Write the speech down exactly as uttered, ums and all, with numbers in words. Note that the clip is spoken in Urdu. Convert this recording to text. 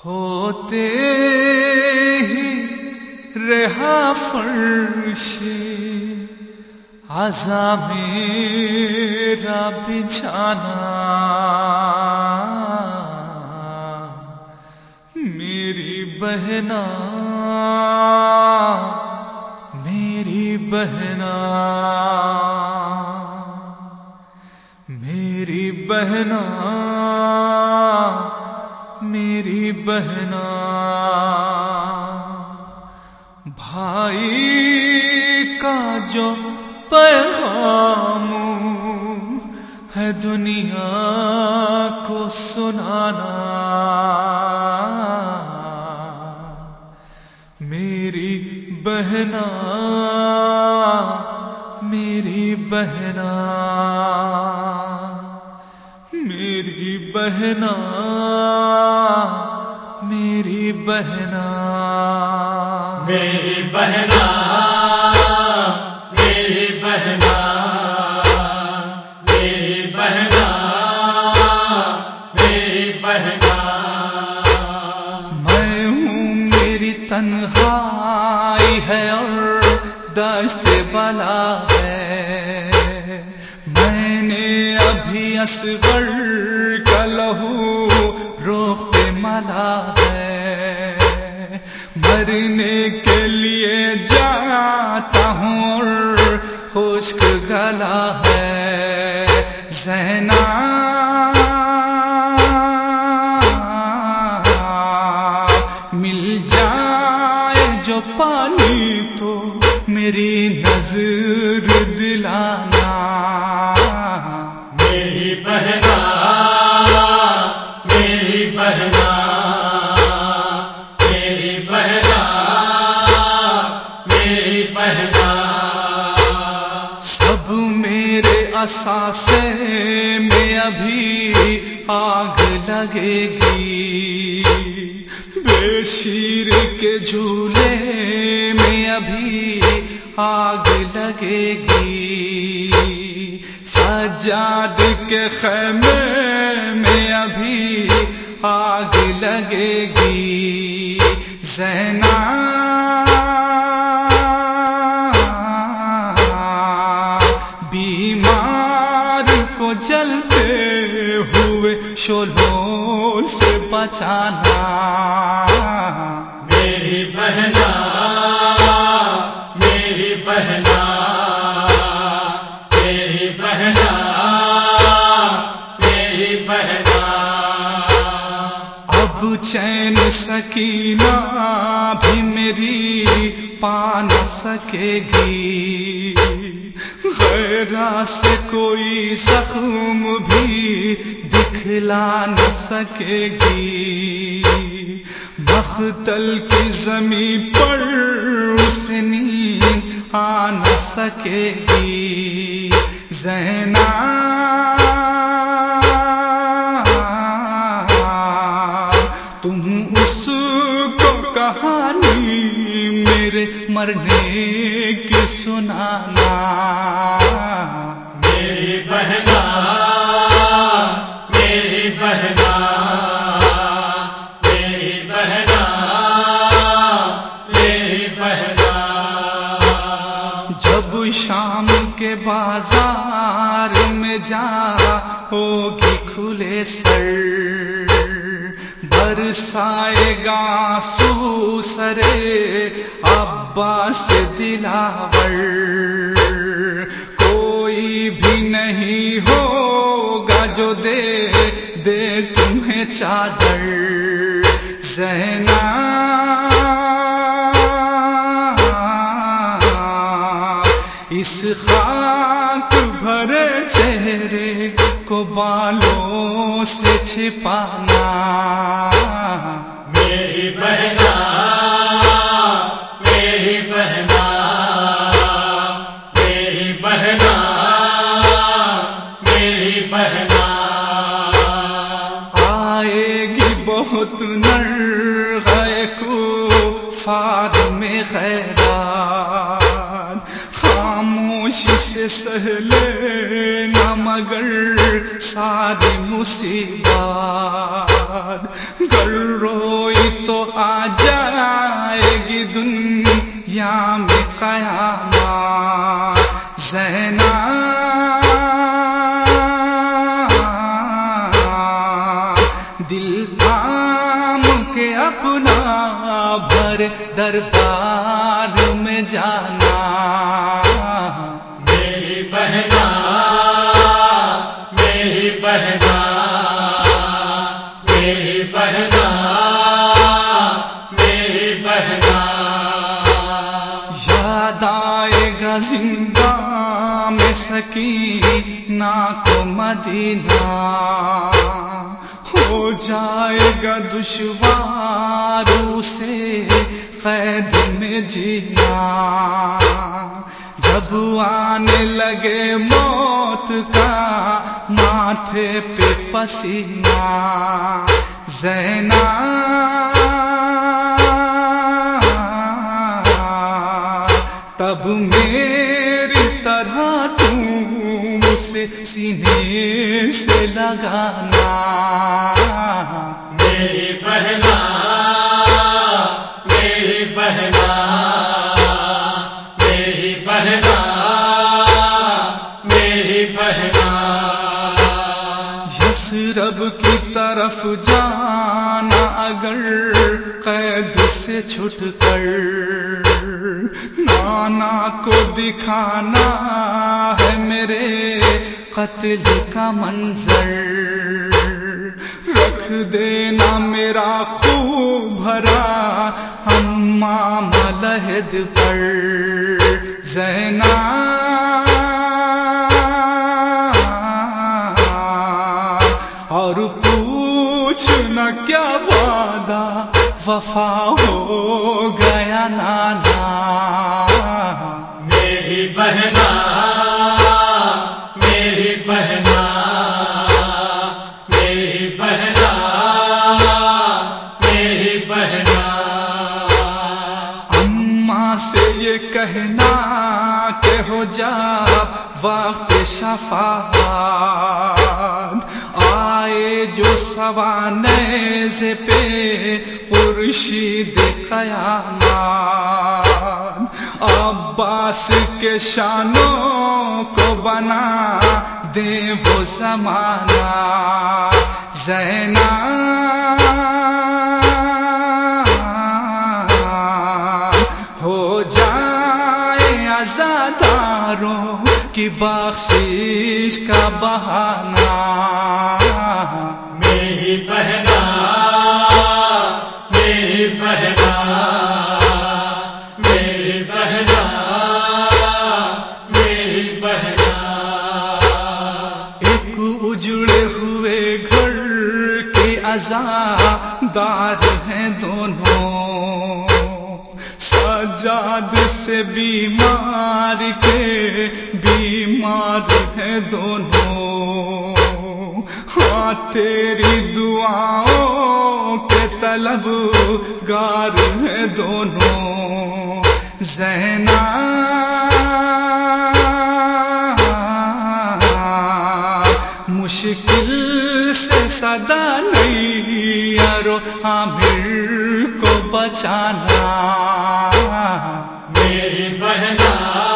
ہوتے ہی رہا فرش عزا میرا بچھانا، میری بہنا میری بہنا میری بہنا میری بہنا، بھائی کا جو پیغام ہے دنیا کو سنانا، میری بہنا میری بہنا میری بہنا میری بہنا میری بہنا میری بہنا میری بہنا میری بہنا، میں ہوں میری تنہائی ہے اور دشت بلا ہے، میں نے ابھی اصغر کا لہو روح پہ ملا ہے، مرنے کے لیے جاتا ہوں اور خشک گلا ہے، زینب مل جائے جو پانی تو میری نظر دلانا، میری بہنا میری بہنا میری بہنا میری بہنا، سب میرے اثاثے میں ابھی آگ لگے گی، بے شیر کے جھولے میں ابھی آگ لگے گی، سجاد کے خیمے میں ابھی آگ لگے گی، زینب بیمار کو جلتے ہوئے شعلوں سے بچانا، میری بہنا میری بہنا میری بہنا میری بہنا، اب چین سکینہ بھی میری پا نہ سکے گی، غیرہ سے کوئی زخم بھی دکھلا نہ سکے گی، مقتل کی زمین پر اسے نیند آ نہ سکے گی، زینب تم اس کو کہانی میرے مرنے کی سنانا، میری بہنا میری بہنا میری بہنا میری بہنا، جب شام کے بازار میں جا ہوگی کھلے سر، برسائے گا سو سرے عباس دلاور، کوئی بھی نہیں ہوگا جو دے دے تمہیں چادر، زینب اس خاک بھرے چہرے کو بالوں سے چھپانا، میری بہنا میری بہنا میری بہنا میری بہنا، آئے گی بہت نرغے کفار میں غیرات، خاموشی سے سہ لینا مگر ساری مصیبات، گر روئی تو آ جائے گی دنیا میں قیامت زینب دل تھام کے اپنا بھر دربار میں جانا میری بہنا میری بہنا میری بہنا میری بہنا یاد آئے گا زندہ میں سکینہ کو مدینہ ہو جائے گا دشواروں سے قید میں جینا جب آنے لگے موت کا ماتھے پہ پسینہ زینب تب میری طرح تم اسے سینے سے لگانا میری بہنا میری بہنا میری بہنا میری بہنا یثرب کی طرف جانا اگر قید سے چھٹ کر نانا کو دکھانا ہے میرے قتل کا منظر رکھ دینا میرا خوب بھرا امام لحد پر زینب اور پوچھنا کیا وعدہ وفا ہو گیا نانا میری بہنا میری بہنا میری بہنا میری بہنا اماں سے یہ کہنا کہ ہو جا وقت شفاعت آئے جو سوانیز پہ خورشید قیامت عباس کے شانوں کو بنا دے وہ زمانہ زینب ہو جائے عزاداروں کی بخشش کا بہانہ میری بہنا میری بہنا میری بہنا میری بہنا ایک اجڑے ہوئے گھر کے عزادار ہیں دونوں سجاد سے بیمار کے بیمار ہیں دونوں ہاں تیری دعاؤں کے طلب گار ہیں دونوں زینب مشکل سے صدا نہیں یارو عامر کو بچانا میری بہنا